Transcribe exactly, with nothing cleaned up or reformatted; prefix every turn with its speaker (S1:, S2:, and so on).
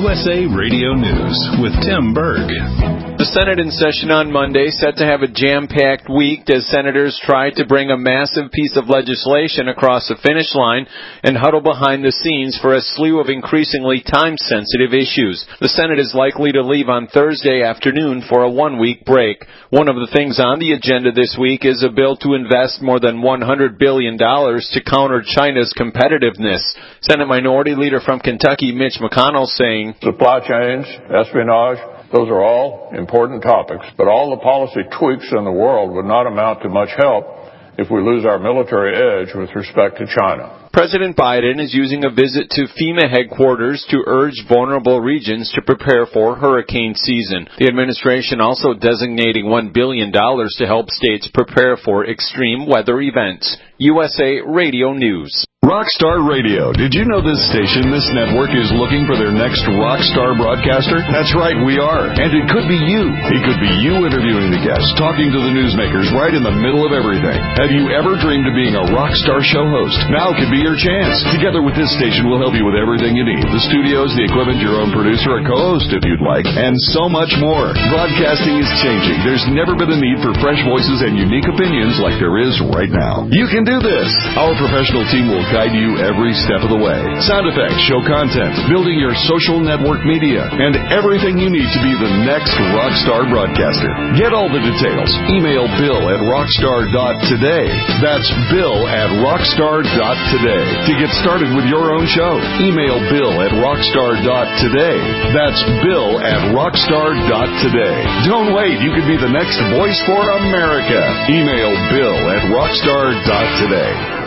S1: U S A Radio News with Tim Berg.
S2: The Senate in session on Monday set to have a jam-packed week as senators try to bring a massive piece of legislation across the finish line and huddle behind the scenes for a slew of increasingly time-sensitive issues. The Senate is likely to leave on Thursday afternoon for a one-week break. One of the things on the agenda this week is a bill to invest more than one hundred billion dollars to counter China's competitiveness. Senate Minority Leader from Kentucky, Mitch McConnell, saying,
S3: Supply chains, espionage, those are all important topics, but all the policy tweaks in the world would not amount to much help if we lose our military edge with respect to China.
S2: President Biden is using a visit to FEMA headquarters to urge vulnerable regions to prepare for hurricane season. The administration also designating one billion dollars to help states prepare for extreme weather events. U S A Radio News.
S4: Rockstar Radio. Did you know this station, this network, is looking for their next rockstar broadcaster? That's right, we are. And it could be you. It could be you interviewing the guests, talking to the newsmakers right in the middle of everything. Have you ever dreamed of being a rockstar show host? Now could be your chance. Together with this station, we'll help you with everything you need. The studios, the equipment, your own producer, a co-host if you'd like, and so much more. Broadcasting is changing. There's never been a need for fresh voices and unique opinions like there is right now. You can do this. Our professional team will guide you every step of the way. Sound effects, show content, building your social network media, and everything you need to be the next rockstar broadcaster. Get all the details. Email Bill at rockstar dot today. That's Bill at rockstar dot today. To get started with your own show, email Bill at rockstar dot today. That's Bill at rockstar dot today. Don't wait. You could be the next voice for America. Email Bill at rockstar dot today.